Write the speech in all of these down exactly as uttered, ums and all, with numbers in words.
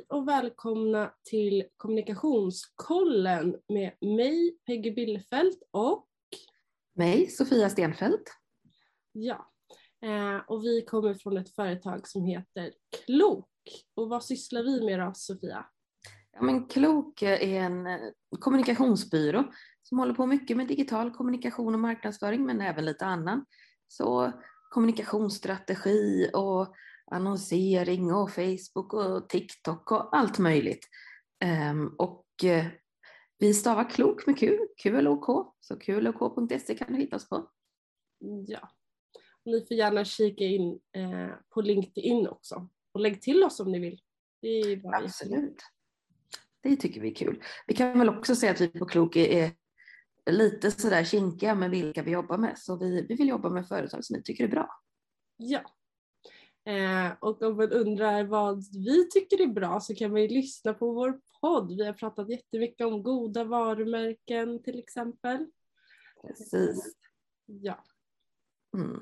och välkomna till Kommunikationskollen med mig, Peggy Billfeldt och mig, Sofia Stenfeldt. Ja, eh, och vi kommer från ett företag som heter Klok. Och vad sysslar vi med då, Sofia? Ja, men Klok är en kommunikationsbyrå som håller på mycket med digital kommunikation och marknadsföring, men även lite annan. Så kommunikationsstrategi och annonsering och Facebook och TikTok och allt möjligt. Um, och uh, vi stavar Klok med Q, Q L O K, så Q L O K punkt se kan du hitta oss på. Ja, ni får gärna kika in eh, på LinkedIn också. Och lägg till oss om ni vill. Det är bara Absolut. Det tycker vi är kul. Vi kan väl också säga att vi på Klok är lite sådär kinkiga med vilka vi jobbar med. Så vi, vi vill jobba med företag som vi tycker är bra. Ja. Eh, och om man undrar vad vi tycker är bra så kan man ju lyssna på vår podd. Vi har pratat jättemycket om goda varumärken till exempel. Precis. Ja. Mm.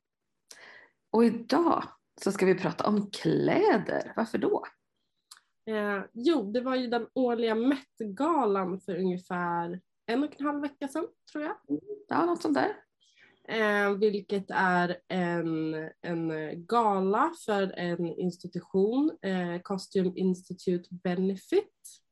Och idag så ska vi prata om kläder. Varför då? Eh, jo, det var ju den årliga Met-galan för ungefär en och en halv vecka sedan, tror jag. Ja, något sånt där. Eh, vilket är en, en gala för en institution, eh, Costume Institute Benefit,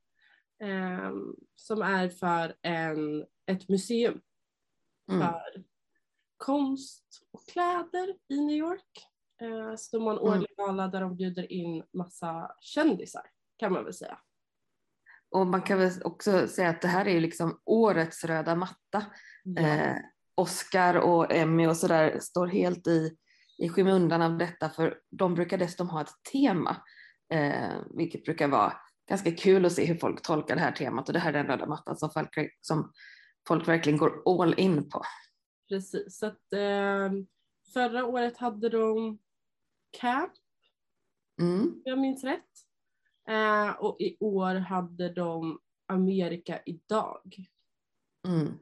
eh, som är för en, ett museum Mm. för konst och kläder i New York. Eh, så de har en årlig gala där de bjuder in massa kändisar, kan man väl säga. Och man kan väl också säga att det här är ju liksom årets röda matta. Ja. Eh, Oscar och Emmy och sådär står helt i, i skymundan av detta, för de brukar dessutom ha ett tema, eh, vilket brukar vara ganska kul att se hur folk tolkar det här temat, och det här är den röda mattan som folk, som folk verkligen går all in på. Precis, så att eh, förra året hade de Camp, mm. jag minns rätt, eh, och i år hade de Amerika idag. Mm.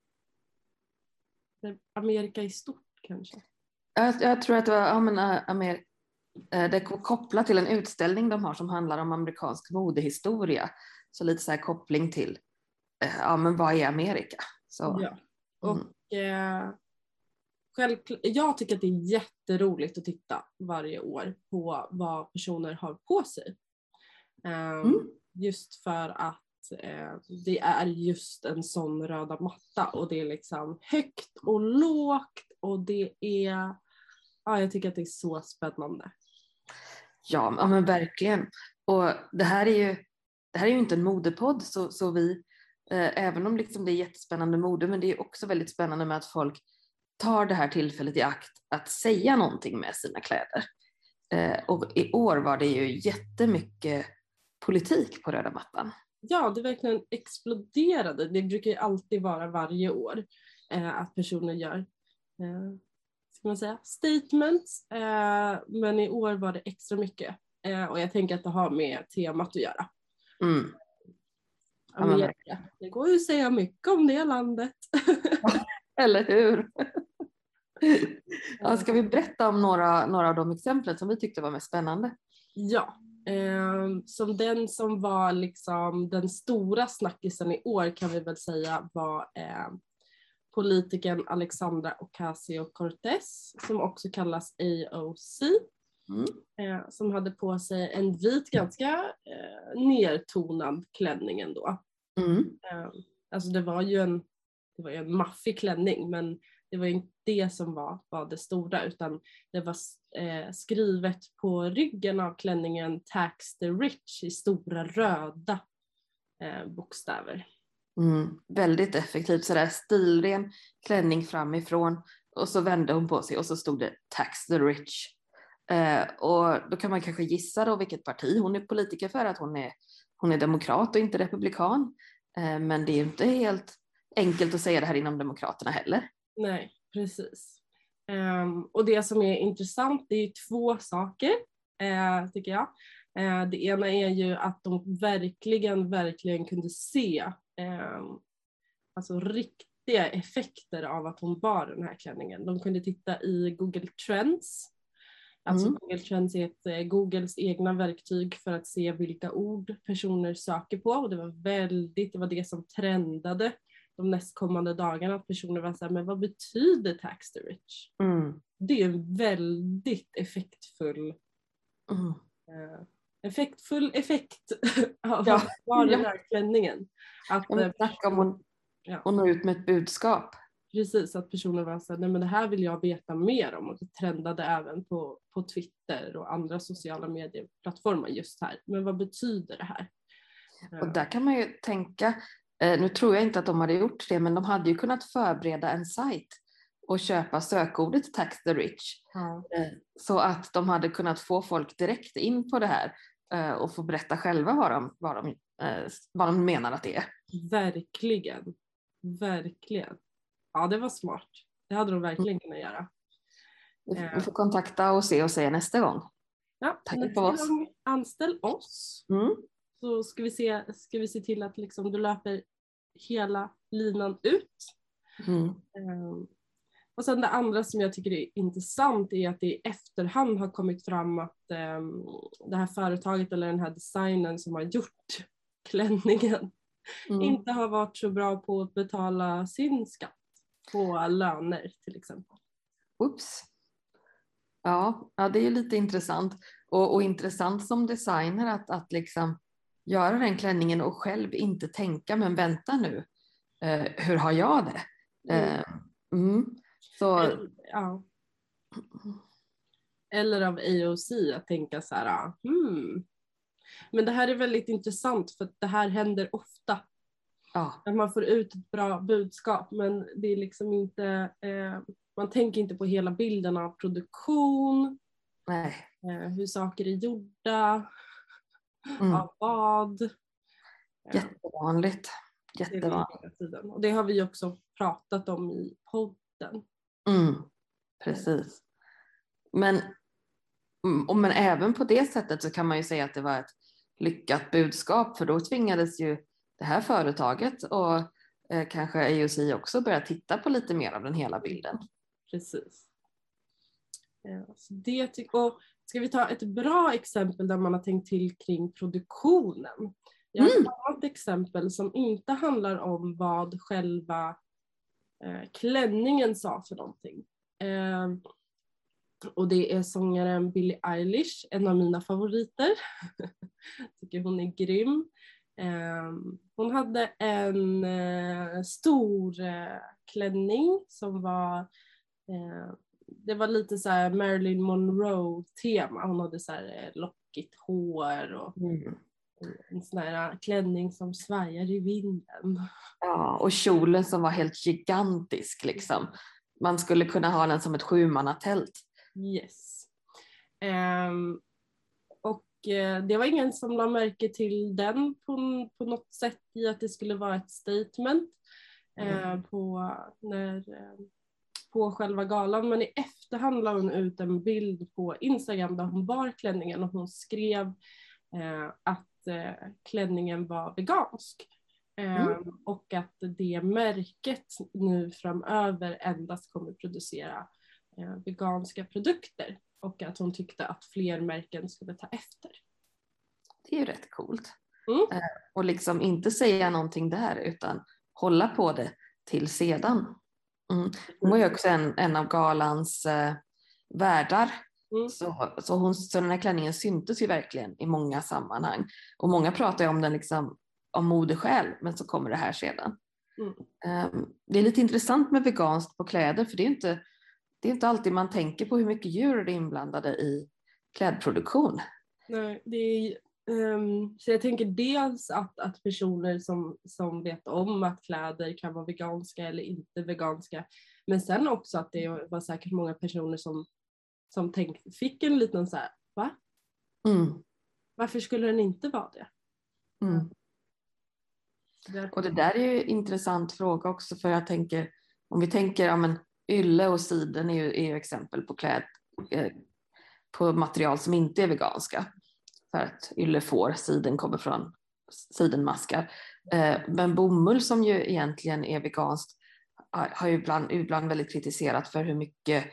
Amerika i stort kanske. Jag, jag tror att det var ja, men, Amer- det är kopplat till en utställning de har som handlar om amerikansk modehistoria. Så lite så här koppling till ja, men vad är Amerika? Så, ja, och mm. eh, självklart, jag tycker att det är jätteroligt att titta varje år på vad personer har på sig. Um, mm. Just för att eh, det är just en sån röda matta och det är liksom högt och lågt och det är, ja, jag tycker att det är så spännande. Ja, ja men verkligen. Och det här är ju, det här är ju inte en modepodd, så, så vi, eh, även om liksom det är jättespännande mode, men det är också väldigt spännande med att folk tar det här tillfället i akt att säga någonting med sina kläder. Eh, och i år var det ju jättemycket politik på röda mattan. Ja, det verkligen exploderade. Det brukar ju alltid vara varje år eh, att personer gör eh, ska man säga, statements. Eh, men i år var det extra mycket. Eh, och jag tänker att det har med temat att göra. Mm. Amerika. Det går ju att säga mycket om det landet. Eller hur? Ja, ska vi berätta om några, några av de exemplen som vi tyckte var mest spännande? Ja, eh, som den som var liksom den stora snackisen i år kan vi väl säga var eh, politikern Alexandra Ocasio-Cortez, som också kallas A O C, mm. eh, som hade på sig en vit, ganska eh, nertonad klänning ändå. Mm. Eh, alltså det var ju en, det var ju en maffig klänning, men det var inte det som var, var det stora, utan det var eh, skrivet på ryggen av klänningen Tax the Rich i stora röda eh, bokstäver. Mm, väldigt effektivt, sådär stilren klänning framifrån, och så vände hon på sig och så stod det Tax the Rich. Eh, och då kan man kanske gissa då vilket parti hon är politiker för, att hon är, hon är demokrat och inte republikan. Eh, men det är ju inte helt enkelt att säga det här inom demokraterna heller. Nej, precis. Um, och det som är intressant, det är ju två saker, uh, tycker jag. Uh, det ena är ju att de verkligen, verkligen kunde se um, alltså riktiga effekter av att hon bar den här klänningen. De kunde titta i Google Trends Alltså Mm. Google Trends är ett, eh, Googles egna verktyg för att se vilka ord personer söker på. Och det var väldigt, det var det som trendade de nästkommande dagarna. Att personer var så här, men vad betyder tax the rich? Mm. Det är en väldigt effektfull Mm. eh, effektfull effekt av Ja. var den Ja. här klänningen. Att, Jag vill eh, snacka om att ja. och nå ut med ett budskap. Precis, att personer var så här, nej men det här vill jag veta mer om, och det trendade även på, på Twitter och andra sociala medieplattformar just här. Men vad betyder det här? Och där kan man ju tänka, eh, nu tror jag inte att de hade gjort det, men de hade ju kunnat förbereda en sajt och köpa sökordet tax the rich. Ja. Eh, så att de hade kunnat få folk direkt in på det här eh, och få berätta själva vad de, vad, de, eh, vad de menar att det är. Verkligen, verkligen. Ja, det var smart. Det hade de verkligen kunnat göra. Vi, vi får kontakta och se och säga nästa gång. Ja, Tack nästa för oss. gång anställ oss. Mm. Så ska vi se, ska vi se till att liksom du löper hela linan ut. Mm. Um, och sen det andra som jag tycker är intressant är att det i efterhand har kommit fram att um, det här företaget eller den här designen som har gjort klänningen Mm. inte har varit så bra på att betala sin skatt på löner till exempel. Oops. Ja, ja, det är ju lite intressant. Och, och intressant som designer att, att liksom göra den klänningen och själv inte tänka, men vänta nu, eh, hur har jag det? Eh, mm. Så, Eller, ja. Eller av A O C att tänka så här, hmm. Men det här är väldigt intressant för att det här händer ofta. ja. Att man får ut ett bra budskap, men det är liksom inte, eh, man tänker inte på hela bilden av produktion, Nej. eh, hur saker är gjorda, Mm. av vad. Jättevanligt. Jättevanligt. Det, tiden. Och det har vi också pratat om i podden. Mm. Precis. Men, och men även på det sättet så kan man ju säga att det var ett lyckat budskap, för då tvingades ju det här företaget och eh, kanske A O C också börja titta på lite mer av den hela bilden. Precis. Ja, så det ty- och ska vi ta ett bra exempel där man har tänkt till kring produktionen? Jag har Mm. ett annat exempel som inte handlar om vad själva eh, klänningen sa för någonting. Eh, och det är sångaren Billie Eilish, en av mina favoriter. Tycker hon är grym. Eh, hon hade en eh, stor eh, klänning som var eh, det var lite så här Marilyn Monroe-tema. Hon hade så här eh, lockigt hår och Mm. en sån här klänning som svajar i vinden. Ja, och kjolen som var helt gigantisk liksom. Man skulle kunna ha den som ett sjumannatält. Yes. Um, och uh, det var ingen som la märke till den på, på något sätt i att det skulle vara ett statement uh, mm. på, när, uh, på själva galan. Men i efterhand la hon ut en bild på Instagram där hon bar klänningen och hon skrev uh, att uh, klänningen var vegansk. Mm. Och att det märket nu framöver endast kommer producera eh, veganska produkter, och att hon tyckte att fler märken skulle ta efter. Det är ju rätt coolt. Mm. Eh, och liksom inte säga någonting där utan hålla på det till sedan. Mm. Hon var ju också en, en av galans eh, värdar. Mm. Så, så, hon, så den här klänningen syntes ju verkligen i många sammanhang. Och många pratar ju om den liksom om modeskäl, men så kommer det här sedan. Mm. Um, det är lite intressant med veganskt på kläder, för det är inte, det är inte alltid man tänker på hur mycket djur är inblandade i klädproduktion. Nej, det är, um, så jag tänker dels att, att personer som, som vet om att kläder kan vara veganska eller inte veganska, men sen också att det var säkert många personer som, som tänk, fick en liten så här, va? Mm. Varför skulle den inte vara det? Mm. Och det där är ju en intressant fråga också, för jag tänker, om vi tänker, ja men ylle och siden är ju, är ju exempel på kläd, eh, på material som inte är veganska. För att ylle får, siden kommer från sidenmaskar. Eh, men bomull som ju egentligen är veganskt har ju ibland, ibland väldigt kritiserat för hur mycket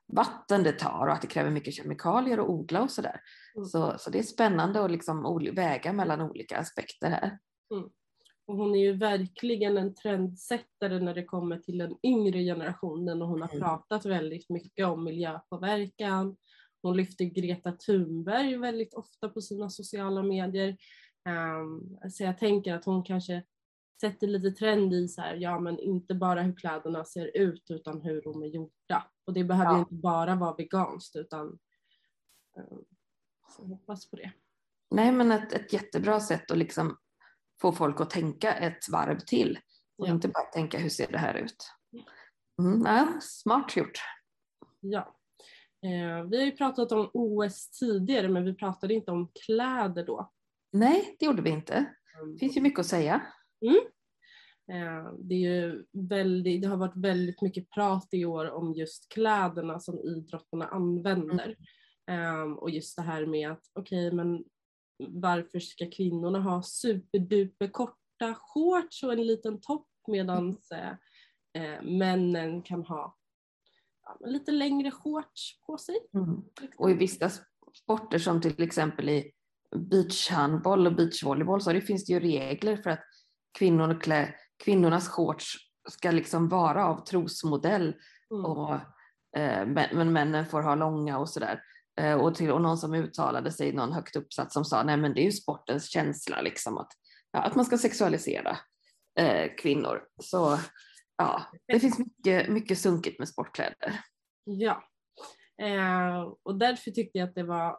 vatten det tar och att det kräver mycket kemikalier att odla och sådär. Mm. Så, så det är spännande att liksom väga mellan olika aspekter här. Mm. Och hon är ju verkligen en trendsättare när det kommer till den yngre generationen och hon har mm. pratat väldigt mycket om miljöpåverkan. Hon lyfter Greta Thunberg väldigt ofta på sina sociala medier. Um, så jag tänker att hon kanske sätter lite trend i så här, ja men inte bara hur kläderna ser ut utan hur de är gjorda. Och det behöver ja. inte bara vara veganskt utan um, så jag hoppas på det. Nej men ett, ett jättebra sätt att liksom få folk att tänka ett varv till och ja. inte bara tänka hur ser det här ut. Mm, ja, smart gjort. Ja. Eh, vi har ju pratat om O S tidigare men vi pratade inte om kläder då. Nej, det gjorde vi inte. Det finns ju mycket att säga. Mm. Eh, det, är ju väldigt, det har varit väldigt mycket prat i år om just kläderna som idrottarna använder. Mm. Eh, och just det här med att okej okay, men varför ska kvinnorna ha superduper korta shorts och en liten topp medan eh, männen kan ha ja, lite längre shorts på sig. Mm. Och i vissa sporter som till exempel i beachhandboll och beachvolleyboll så det finns det ju regler för att kvinnor klä, kvinnornas shorts ska liksom vara av trosmodell mm. och, eh, men männen får ha långa och sådär. Eh, och, till, och någon som uttalade sig, någon högt uppsatt som sa nej men det är ju sportens känsla liksom att, ja, att man ska sexualisera eh, kvinnor. Så ja, det finns mycket, mycket sunkigt med sportkläder. Ja, eh, och därför tyckte jag att det var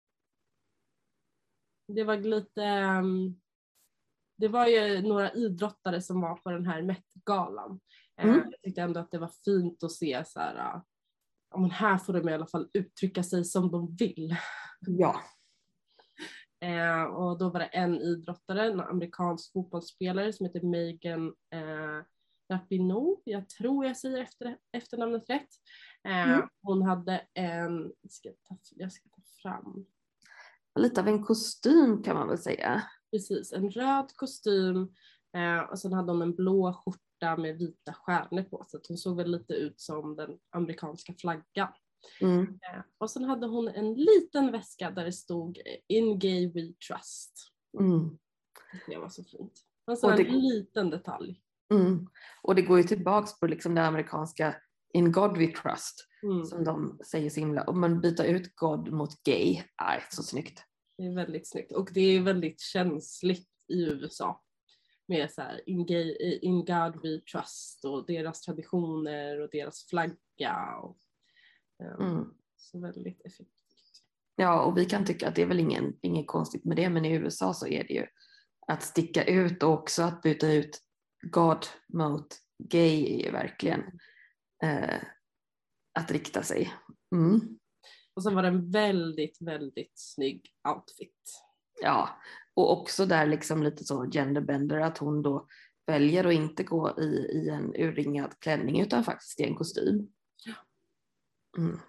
det var lite um, det var ju några idrottare som var på den här Met-galan. Eh, mm. Jag tyckte ändå att det var fint att se så här, uh, ja, men här får de i alla fall uttrycka sig som de vill. Ja. eh, och då var det en idrottare, en amerikansk fotbollsspelare som heter Megan eh, Rapinoe. Jag tror jag säger efter, efternamnet rätt. Eh, mm. Hon hade en, jag ska, ta, jag ska ta fram. Lite av en kostym kan man väl säga. Precis, en röd kostym eh, och sen hade hon en blå skjorta med vita stjärnor på. Så att hon såg väl lite ut som den amerikanska flaggan. Mm. Eh, och sen hade hon en liten väska där det stod In Gay We Trust. Mm. Det var så fint. Och sen och det... en liten detalj. Mm. Och det går ju tillbaks på liksom det amerikanska In God We Trust. Mm. Som de säger så himla. Om man byter ut God mot gay. Aj, så snyggt. Det är väldigt snyggt. Och det är väldigt känsligt i U S A. Med så här, in, gay, in God We Trust. Och deras traditioner och deras flagga. Och, um, mm. Så väldigt effektivt. Ja, och vi kan tycka att det är väl ingen, ingen konstigt med det. Men i U S A så är det ju att sticka ut och också att byta ut God mot gay är ju verkligen eh, att rikta sig. Mm. Och sen var det en väldigt, väldigt snygg outfit. Ja, och också där liksom lite så genderbender att hon då väljer att inte gå i, i en urringad klänning utan faktiskt i en kostym. Ja. Mm.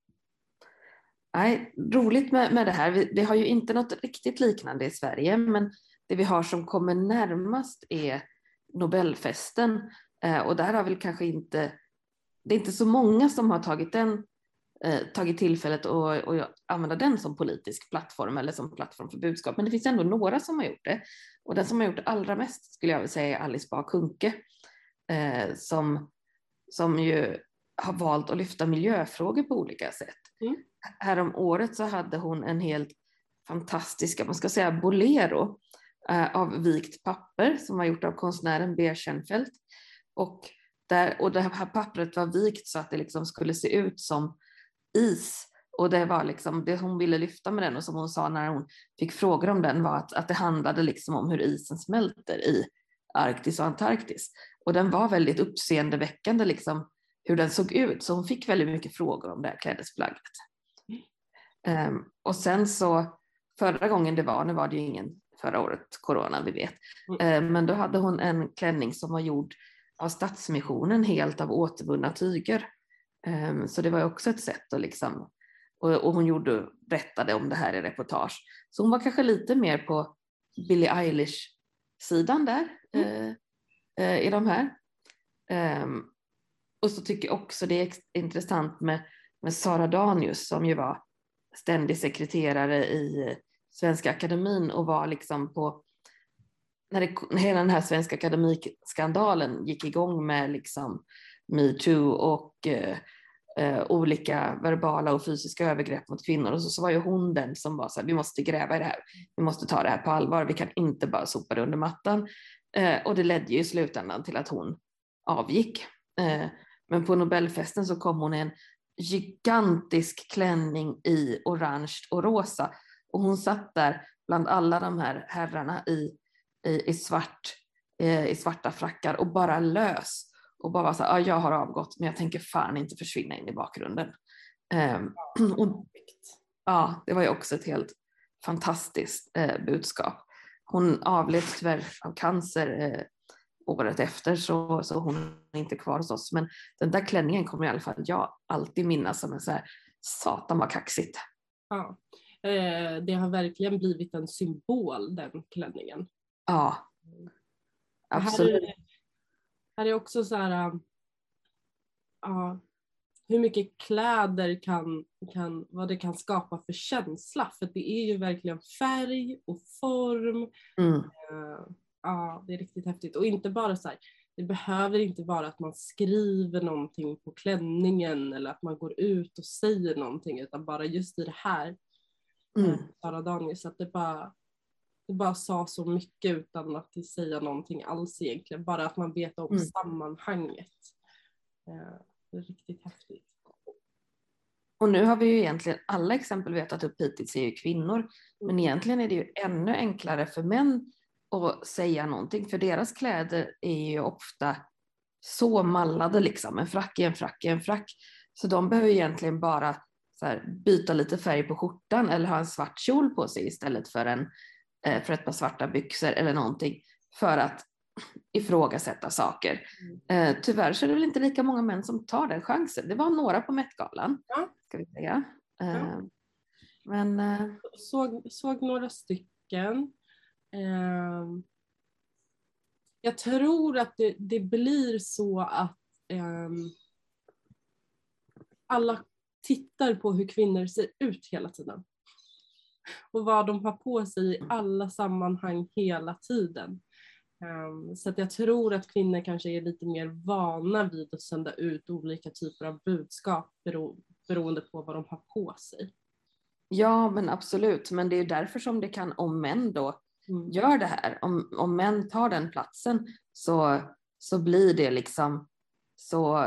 Nej, roligt med, med det här. Vi, vi har ju inte något riktigt liknande i Sverige, men det vi har som kommer närmast är Nobelfesten. Eh, och där har väl kanske inte, det är inte så många som har tagit den eh, tagit tillfället och, och använda den som politisk plattform eller som plattform för budskap. Men det finns ändå några som har gjort det. Och den som har gjort det allra mest skulle jag vilja säga är Alice Bah Kuhnke. Eh, som, som ju har valt att lyfta miljöfrågor på olika sätt. Mm. Härom året så hade hon en helt fantastisk, man ska säga bolero eh, av vikt papper som var gjort av konstnären Beer Schenfeldt. Och, där, och det här pappret var vikt så att det liksom skulle se ut som is. Och det var liksom det hon ville lyfta med den, och som hon sa när hon fick frågor om den var att, att det handlade liksom om hur isen smälter i Arktis och Antarktis. Och den var väldigt uppseendeväckande liksom hur den såg ut, så hon fick väldigt mycket frågor om det här klädesplagget. Mm. Um, och sen så förra gången det var, nu var det ju ingen förra året, corona vi vet, mm. um, men då hade hon en klänning som var gjord av Stadsmissionen helt av återvunna tyger. Um, så det var också ett sätt att liksom, och, och hon gjorde, berättade om det här i reportage. Så hon var kanske lite mer på Billie Eilish-sidan där mm. uh, uh, i de här. Um, och så tycker jag också det är intressant med med Sara Danius som ju var ständig sekreterare i Svenska Akademin och var liksom på, när, det, när hela den här Svenska Akademiskandalen gick igång med liksom MeToo och eh, eh, olika verbala och fysiska övergrepp mot kvinnor, och så, så var ju hon den som var så här, vi måste gräva i det här, vi måste ta det här på allvar, vi kan inte bara sopa det under mattan. Eh, och det ledde ju i slutändan till att hon avgick. Eh, men på Nobelfesten så kom hon i en gigantisk klänning i orange och rosa, och hon satt där bland alla de här herrarna i, i, i svart eh, i svarta frackar och bara lös och bara var så här, ja, jag har avgått men jag tänker fan inte försvinna in i bakgrunden. Eh, och, ja, det var ju också ett helt fantastiskt eh, budskap. Hon avled tyvärr av cancer eh, året efter, så, så hon är inte kvar hos oss. Men den där klänningen kommer i alla fall jag alltid minnas som en så här, satan vad kaxigt. Ja, eh, det har verkligen blivit en symbol, den klänningen. Ja, absolut. Här är, här är också så här, äh, ja, hur mycket kläder kan, kan, vad det kan skapa för känsla. För det är ju verkligen färg och form. Mm. Uh, ja, det är riktigt häftigt. Och inte bara så här, det behöver inte vara att man skriver någonting på klänningen eller att man går ut och säger någonting, utan bara just i det här. Mm. Sara Danius, att det bara, det bara sa så mycket utan att säga någonting alls egentligen. Bara att man vet om mm. sammanhanget. Uh, det är riktigt häftigt. Och nu har vi ju egentligen alla exempel vi har tagit upp hittills är ju kvinnor. Men egentligen är det ju ännu enklare för män att säga någonting. För deras kläder är ju ofta så mallade liksom. En frack är en frack är en frack. Så de behöver egentligen bara så här, byta lite färg på skjortan eller ha en svart kjol på sig istället för, en, för ett par svarta byxor eller någonting. För att ifrågasätta saker. Mm. Eh, tyvärr så är det väl inte lika många män som tar den chansen. Det var några på Met-galan, ja. Ska vi säga. Eh, ja. Men... Eh... Såg, såg några stycken. Eh, jag tror att det, det blir så att eh, alla tittar på hur kvinnor ser ut hela tiden. Och vad de har på sig i alla sammanhang hela tiden. Um, så att jag tror att kvinnor kanske är lite mer vana vid att sända ut olika typer av budskap bero, beroende på vad de har på sig. Ja, men absolut. Men det är därför som det kan, om män då mm. gör det här, om, om män tar den platsen så, så blir det liksom så,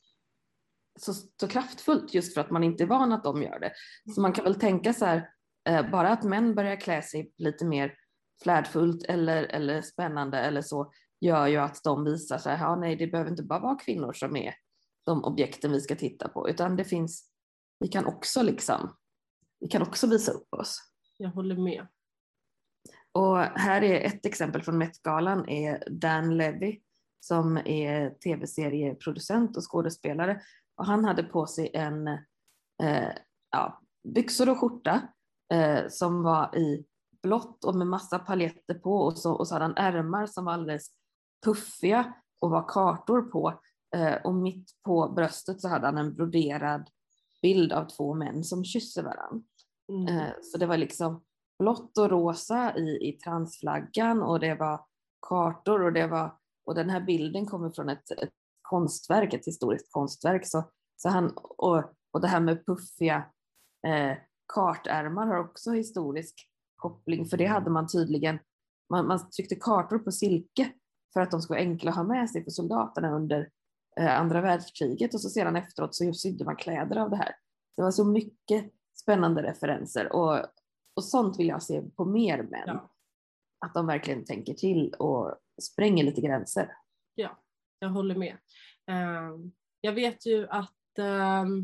så, så kraftfullt just för att man inte är van att de gör det. Så man kan väl tänka så här, eh, bara att män börjar klä sig lite mer flärdfullt eller, eller spännande eller så gör ju att de visar sig, ja nej det behöver inte bara vara kvinnor som är de objekten vi ska titta på, utan det finns, vi kan också liksom, vi kan också visa upp oss. Jag håller med. Och här är ett exempel från Met-galan är Dan Levy som är tv-serieproducent och skådespelare, och han hade på sig en eh, ja, byxor och skjorta eh, som var i blått och med massa paljetter på, och så, och så hade han ärmar som var alldeles puffiga och var kartor på, eh, och mitt på bröstet så hade han en broderad bild av två män som kysser varandra. Mm. Eh, så det var liksom blått och rosa i, i transflaggan, och det var kartor, och det var, och den här bilden kommer från ett, ett konstverk, ett historiskt konstverk, så, så han, och, och det här med puffiga eh, kartärmar har också historisk koppling, för det hade man tydligen, man, man tryckte kartor på silke för att de skulle vara enkla att ha med sig för soldaterna under eh, andra världskriget, och så sedan efteråt så sydde man kläder av det här. Det var så mycket spännande referenser, och, och sånt vill jag se på mer män. Ja. Att de verkligen tänker till och spränger lite gränser. Ja, jag håller med. Um, jag vet ju att um,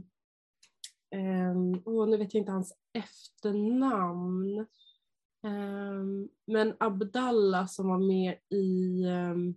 um, oh, nu vet jag inte hans efternamn. Um, men Abdallah som var med i um,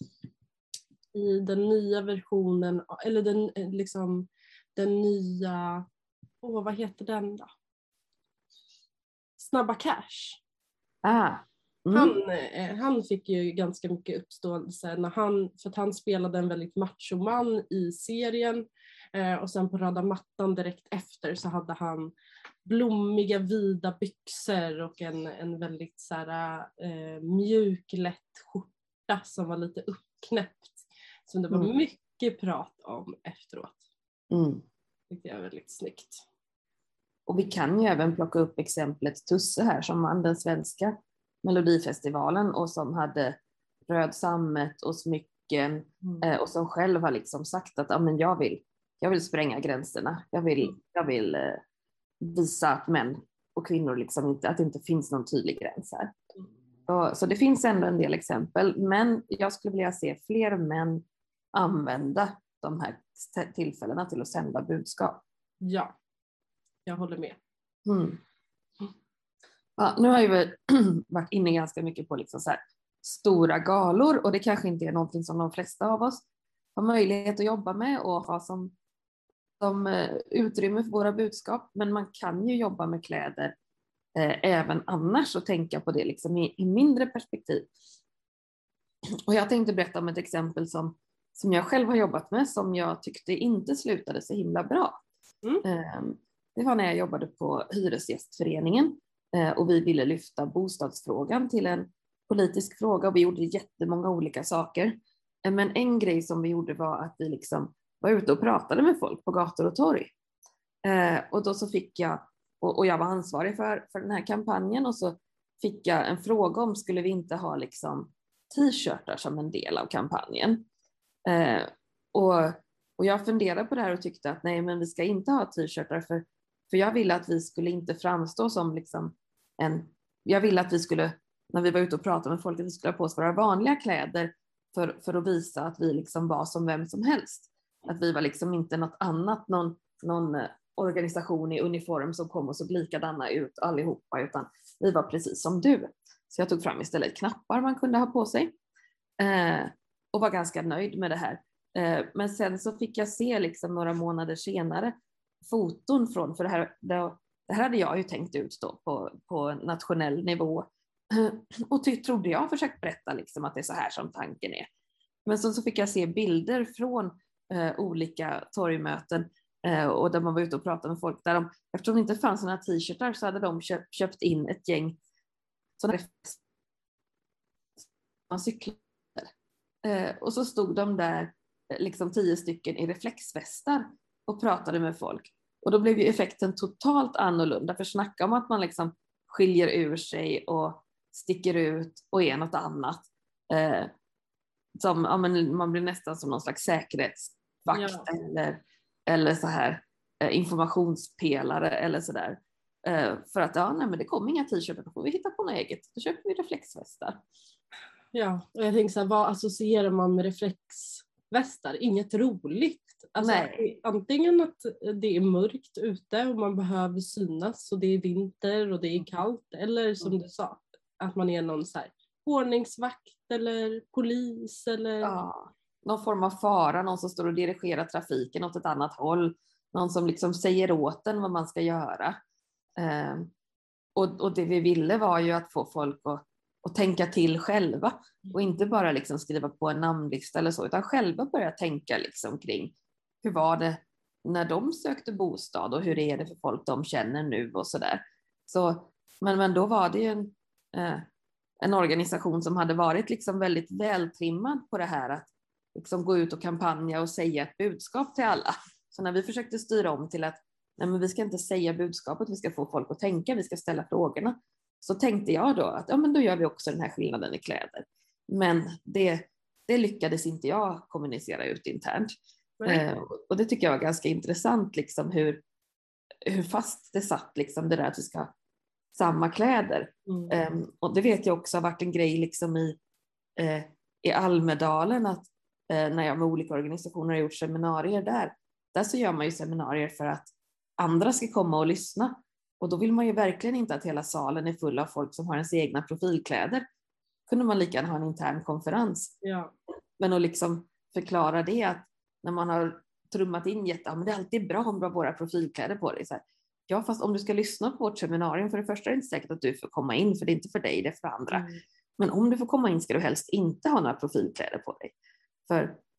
i den nya versionen, eller den liksom den nya, åh oh, vad heter den då? Snabba Cash. Ah. Mm. Han, eh, han fick ju ganska mycket uppståndelse när han, för att han spelade en väldigt machoman i serien. Eh, och sen på röda mattan direkt efter så hade han blommiga vida byxor och en, en väldigt så här, eh, mjuk lätt skjorta som var lite uppknäppt. Som det var Mm. mycket prat om efteråt. Mm. Det är väldigt snyggt. Och vi kan ju även plocka upp exemplet Tusse här som vann den svenska Melodifestivalen och som hade röd sammet och smycken Mm. eh, och som själv har liksom sagt att ah, men jag, vill, jag vill spränga gränserna. Jag vill, jag vill eh, visa att män och kvinnor liksom inte, att det inte finns någon tydlig gräns här. Så, så det finns ändå en del exempel, men jag skulle vilja se fler män använda de här tillfällena till att sända budskap. Ja, jag håller med. Mm. Ja, nu har jag ju varit inne ganska mycket på liksom så här stora galor och det kanske inte är någonting som de flesta av oss har möjlighet att jobba med och ha som, som uh, utrymme för våra budskap, men man kan ju jobba med kläder uh, även annars och tänka på det liksom i, i mindre perspektiv. Och jag tänkte berätta om ett exempel som, som jag själv har jobbat med som jag tyckte inte slutade så himla bra. Mm. Uh, det var när jag jobbade på Hyresgästföreningen och vi ville lyfta bostadsfrågan till en politisk fråga och vi gjorde jättemånga olika saker. Men en grej som vi gjorde var att vi liksom var ute och pratade med folk på gator och torg. Och då så fick jag, och jag var ansvarig för, för den här kampanjen och så fick jag en fråga om skulle vi inte ha liksom t-shirtar som en del av kampanjen. Och, och jag funderade på det här och tyckte att nej, men vi ska inte ha t-shirtar för För jag ville att vi skulle inte framstå som liksom en... Jag ville att vi skulle, när vi var ute och pratade med folk, att vi skulle ha på oss våra vanliga kläder för, för att visa att vi liksom var som vem som helst. Att vi var liksom inte något annat, någon, någon organisation i uniform som kom och såg likadana ut allihopa, utan vi var precis som du. Så jag tog fram istället knappar man kunde ha på sig. Eh, och var ganska nöjd med det här. Eh, men sen så fick jag se liksom några månader senare foton från, för det här, det, det här hade jag ju tänkt ut då på, på nationell nivå och ty, trodde jag försökt berätta liksom att det är så här som tanken är. Men så, så fick jag se bilder från eh, olika torgmöten eh, och där man var ute och pratade med folk där de, eftersom det inte fanns några t-shirtar så hade de köpt, köpt in ett gäng sådana cyklar eh, och så stod de där liksom tio stycken i reflexvästar och pratade med folk. Och då blev ju effekten totalt annorlunda. För snacka om att man liksom skiljer ur sig och sticker ut och är något annat. Eh, som, ja, men man blir nästan som någon slags säkerhetsvakt ja. eller, eller så här eh, informationspelare eller sådär. Eh, för att ja, nej, men det kommer inga t-shirtar, då får vi hitta på något eget. Då köper vi reflexvästar. Ja, och jag tänker så här, vad associerar man med reflexvästar? Inget roligt. Alltså, Nej. Antingen att det är mörkt ute och man behöver synas och det är vinter och det är kallt, eller som mm. du sa, att man är någon så här ordningsvakt eller polis eller... Ja, någon form av fara, någon som står och dirigerar trafiken åt ett annat håll, någon som liksom säger åt en vad man ska göra. Eh, och, och det vi ville var ju att få folk att, att tänka till själva och inte bara liksom skriva på en namnlista eller så, utan själva börja tänka liksom kring hur var det när de sökte bostad och hur är det för folk de känner nu och sådär. Så, men, men då var det ju en, eh, en organisation som hade varit liksom väldigt vältrimmad på det här att liksom gå ut och kampanja och säga ett budskap till alla. Så när vi försökte styra om till att nej, men vi ska inte säga budskapet, vi ska få folk att tänka, vi ska ställa frågorna. Så tänkte jag då att ja, men då gör vi också den här skillnaden i kläder. Men det, det lyckades inte jag kommunicera ut internt. Eh, och det tycker jag var ganska intressant liksom hur, hur fast det satt liksom det där att vi ska ha samma kläder. Mm. Eh, och det vet jag också har varit en grej liksom i, eh, i Almedalen att eh, när jag med olika organisationer har gjort seminarier där, där så gör man ju seminarier för att andra ska komma och lyssna. Och då vill man ju verkligen inte att hela salen är full av folk som har ens egna profilkläder. Kunde man lika gärna ha en intern konferens. Ja. Men att liksom förklara det att när man har trummat in jätte, ja, men det är alltid bra om du har våra profilkläder på dig. Så här, ja, fast om du ska lyssna på vårt seminarium, för det första är det inte säkert att du får komma in, för det är inte för dig, det är för andra. Mm. Men om du får komma in ska du helst inte ha några profilkläder på dig. För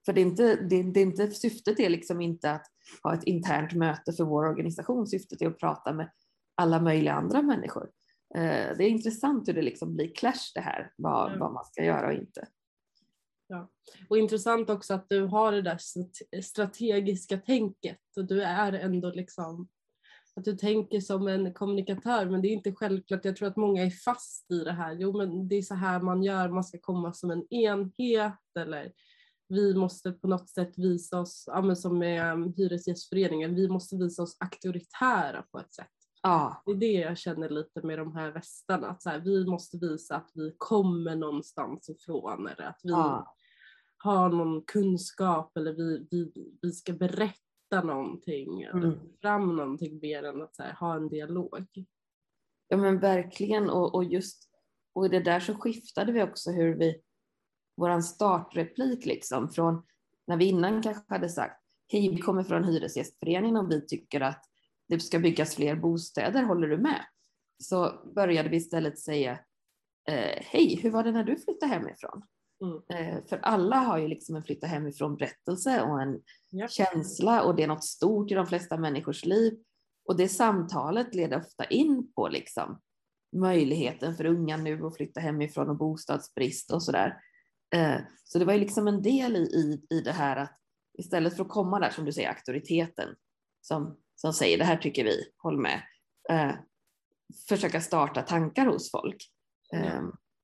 För det är inte, det, det är inte, syftet är liksom inte att ha ett internt möte för vår organisation. Syftet är att prata med alla möjliga andra människor. Eh, det är intressant hur det liksom blir clash det här, vad, Ja. vad man ska göra och inte. Ja. Och intressant också att du har det där strategiska tänket och du är ändå liksom att du tänker som en kommunikatör, men det är inte självklart. Jag tror att många är fast i det här. Jo, men det är så här man gör, man ska komma som en enhet, eller vi måste på något sätt visa oss, ja, men som med Hyresgästföreningen, vi måste visa oss auktoritära på ett sätt. Ja. Det är det jag känner lite med de här västarna, att så här, vi måste visa att vi kommer någonstans ifrån, eller att vi Ja. har någon kunskap, eller vi, vi, vi ska berätta någonting, eller Mm. fram någonting mer än att så här, ha en dialog. Ja, men verkligen, och, och just och det där så skiftade vi också hur vi, våran startreplik liksom, från när vi innan kanske hade sagt hej, vi kommer från Hyresgästföreningen och vi tycker att det ska byggas fler bostäder, håller du med? Så började vi istället säga eh, hej, hur var det när du flyttade hemifrån? Mm. Eh, för alla har ju liksom en flytta hemifrån berättelse och en Ja. känsla, och det är något stort i de flesta människors liv. Och det samtalet leder ofta in på liksom möjligheten för unga nu att flytta hemifrån och bostadsbrist och sådär. Eh, så det var ju liksom en del i, i, i det här att istället för att komma där, som du säger, auktoriteten som, som säger det här tycker vi, håll med. Eh, försöka starta tankar hos folk. Eh,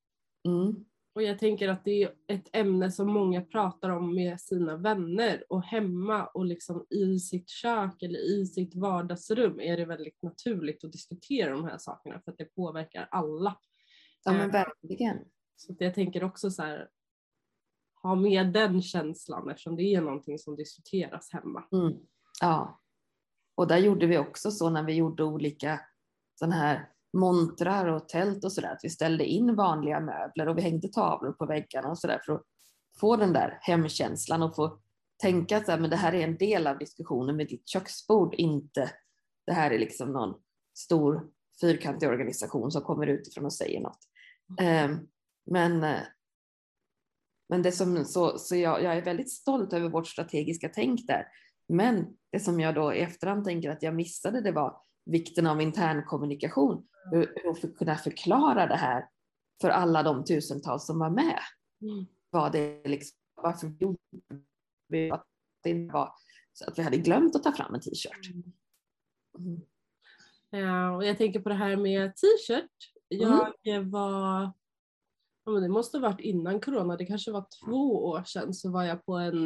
mm. Och jag tänker att det är ett ämne som många pratar om med sina vänner och hemma och liksom i sitt kök eller i sitt vardagsrum är det väldigt naturligt att diskutera de här sakerna för att det påverkar alla. Ja, men verkligen. Så att jag tänker också så här, ha med den känslan eftersom det är någonting som diskuteras hemma. Mm. Ja, och där gjorde vi också så när vi gjorde olika sådana här montrar och tält och sådär, att vi ställde in vanliga möbler och vi hängde tavlor på väggarna och sådär för att få den där hemkänslan och få tänka att men det här är en del av diskussionen med ditt köksbord, inte det här är liksom någon stor fyrkantig organisation som kommer utifrån och säger något. Um, men men det som, så, så jag, jag är väldigt stolt över vårt strategiska tänk där, men det som jag då i efterhand tänker att jag missade, det var vikten av intern kommunikation. Hur, hur kunna förklara det här för alla de tusentals som var med. Mm. Vad det liksom, varför vi att det var så att vi hade glömt att ta fram en t-shirt. Mm. Ja, och jag tänker på det här med t-shirt. Jag mm. var, ja, men det måste ha varit innan corona, det kanske var två år sedan, så var jag på en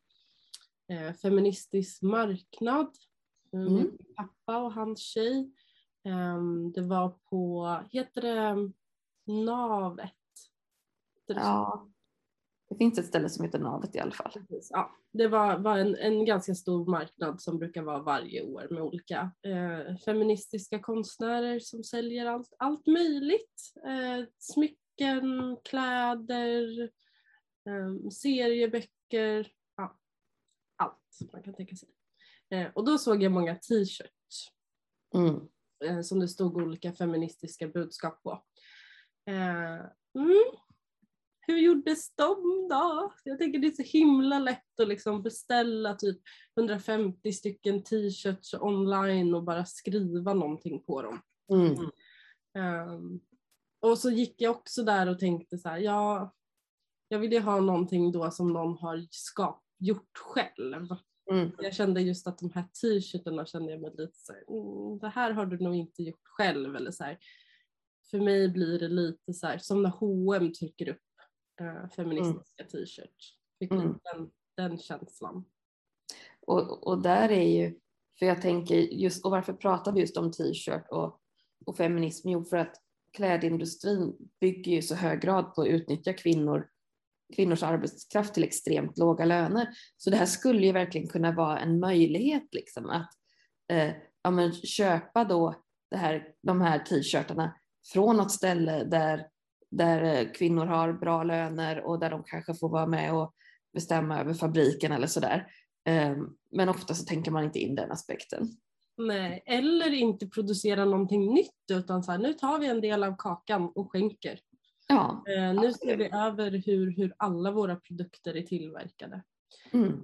eh, feministisk marknad med mm. min pappa och hans tjej. Um, det var på, heter det Navet? Det ja, det finns ett ställe som heter Navet i alla fall. Ja, det var, var en, en ganska stor marknad som brukar vara varje år med olika eh, feministiska konstnärer som säljer allt, allt möjligt. Eh, smycken, kläder, eh, serieböcker, ja, allt man kan tänka sig. Eh, och då såg jag många t-shirts. Mm. Som det stod olika feministiska budskap på. Eh, mm. Hur gjordes de då? Jag tänker det är så himla lätt att liksom beställa typ hundrafemtio stycken t-shirts online och bara skriva någonting på dem. Mm. Eh, och så gick jag också där och tänkte så här, ja, jag ville ha någonting då som någon har skap, gjort själv. Mm. Jag kände just att de här t-shirtarna kände jag mig lite så här, mm, det här har du nog inte gjort själv, eller så här. För mig blir det lite så här som när H och M trycker upp äh, feministiska mm. t-shirts. Fick mm. lite den, den känslan. Och, och där är ju, för jag tänker just, och varför pratar vi just om t-shirt och, och feminism? Jo, för att klädindustrin bygger ju så hög grad på att utnyttja kvinnor kvinnors arbetskraft till extremt låga löner. Så det här skulle ju verkligen kunna vara en möjlighet liksom, att eh, ja, men köpa då det här, de här t-shirtarna från något ställe där, där kvinnor har bra löner och där de kanske får vara med och bestämma över fabriken eller sådär. Eh, men ofta så tänker man inte in den aspekten. Nej, eller inte producera någonting nytt, utan så här, nu tar vi en del av kakan och skänker. Ja, eh, nu ser vi över hur, hur alla våra produkter är tillverkade. Mm.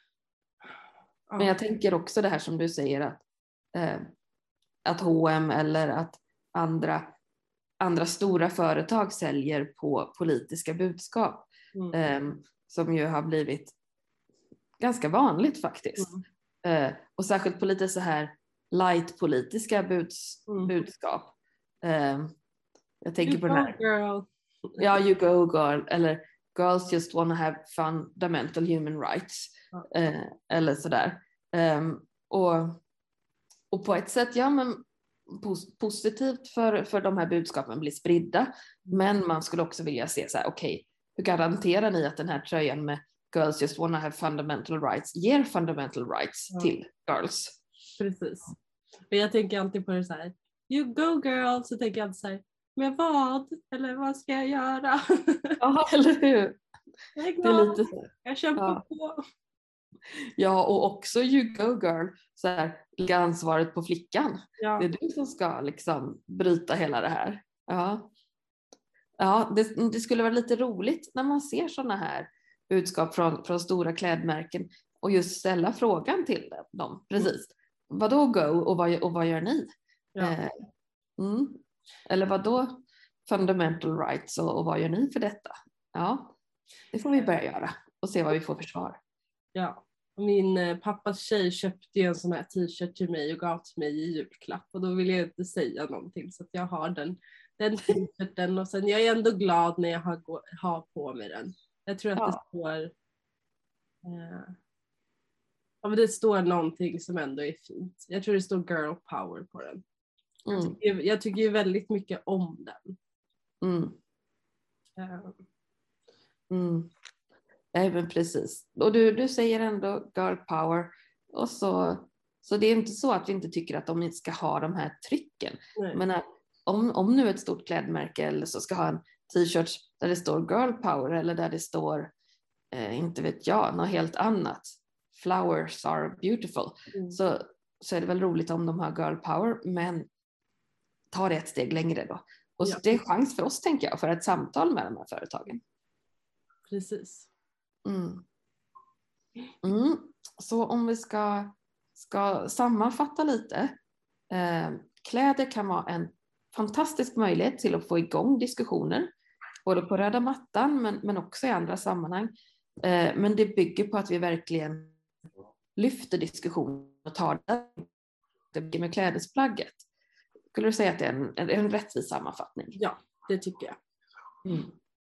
Ja. Men jag tänker också det här som du säger att, eh, att H och M eller att andra, andra stora företag säljer på politiska budskap. Mm. Eh, som ju har blivit ganska vanligt faktiskt. Mm. Eh, och särskilt på lite så här light politiska buds, mm. budskap. Eh, jag tänker you på den här. Girl. Ja, you go girl. Eller girls just wanna have fundamental human rights. Mm. Eh, eller sådär. Eh, och, och på ett sätt, ja men pos- positivt för, för de här budskapen blir spridda. Mm. Men man skulle också vilja se så här, okej, okay, hur garanterar ni att den här tröjan med girls just wanna have fundamental rights ger fundamental rights ja. till girls? Precis. Och jag tänker alltid på det så här, you go girl, så tänker jag alltid så här, men vad? Eller vad ska jag göra? Ja, eller hur? Jag är glad. Det är lite så. Jag kämpar ja. på. Ja, och också you go girl, så här, ligger ansvaret på flickan. Ja. Det är du som ska liksom bryta hela det här. Ja, ja det, det skulle vara lite roligt när man ser sådana här budskap från, från stora klädmärken och just ställa frågan till dem. Precis. Mm. Vad då go och vad, och vad gör ni? Ja. Eh, mm. Eller vad då fundamental rights och, och vad gör ni för detta? Ja, det får vi börja göra och se vad vi får för svar. Ja, min eh, pappas tjej köpte ju en sån här t-shirt till mig och gav till mig i julklapp och då ville jag inte säga någonting så att jag har den, den t-shirten och sen jag är ändå glad när jag har, har på mig den. Jag tror att ja. det står eh, ja, men det står någonting som ändå är fint. Jag tror det står girl power på den. Mm. Jag, tycker, jag tycker ju väldigt mycket om den. Mm. Uh. Mm. Nej, men precis. Och du, du säger ändå girl power. Och så, så det är inte så att vi inte tycker att de inte ska ha de här trycken. Nej. Men att om, om nu ett stort klädmärke eller så ska ha en t-shirt där det står girl power eller där det står, eh, inte vet jag, något helt annat. Flowers are beautiful. Mm. Så, så är det väl roligt om de har girl power, men ta det ett steg längre då. Och ja. Det är en chans för oss, tänker jag, för ett samtal med de här företagen. Precis. Mm. Mm. Så om vi ska, ska sammanfatta lite. Eh, kläder kan vara en fantastisk möjlighet till att få igång diskussioner. Både på röda mattan men, men också i andra sammanhang. Eh, men det bygger på att vi verkligen lyfter diskussionen och tar det med klädesplagget. Skulle du säga att det är en, en, en rättvis sammanfattning? Ja, det tycker jag. Mm.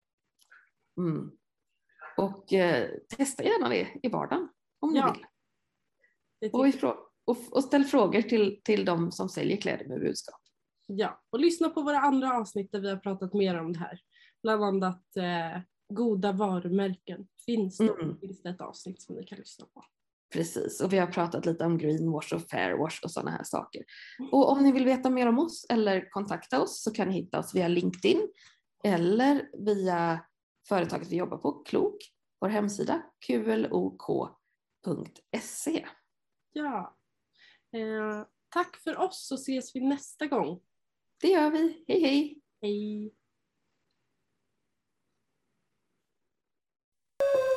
Mm. Och eh, testa gärna det i vardagen om ja, ni vill. Och, ifrån, och, och ställ frågor till, till de som säljer kläder med budskap. Ja, och lyssna på våra andra avsnitt där vi har pratat mer om det här. Bland annat eh, goda varumärken. Finns det, mm. finns det ett avsnitt som ni kan lyssna på. Precis, och vi har pratat lite om greenwash och fairwash och sådana här saker. Och om ni vill veta mer om oss eller kontakta oss så kan ni hitta oss via LinkedIn eller via företaget vi jobbar på, Klok, vår hemsida q l o k punkt se. Ja, eh, tack för oss så ses vi nästa gång. Det gör vi, hej hej! Hej!